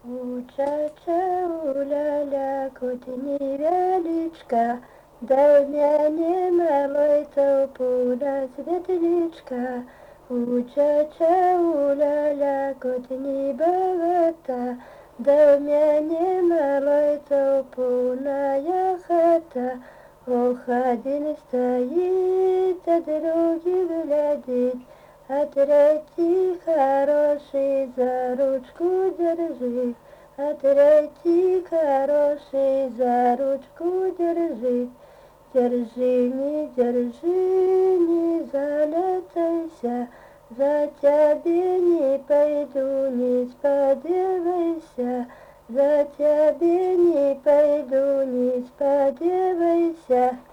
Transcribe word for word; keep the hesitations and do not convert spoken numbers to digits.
Учача уляля невеличка, да в мяне малой толпуля светличка. Учача уляля не богата, да в мяне малой толпуная хата. Ох, один стоит, а другий глядит, а третий хороший за ручку держит, а третий хороший за ручку держит. Держи, не держи, не залетайся, за тебе не пойду, не сподевайся, за тебе не пойду, не сподевайся.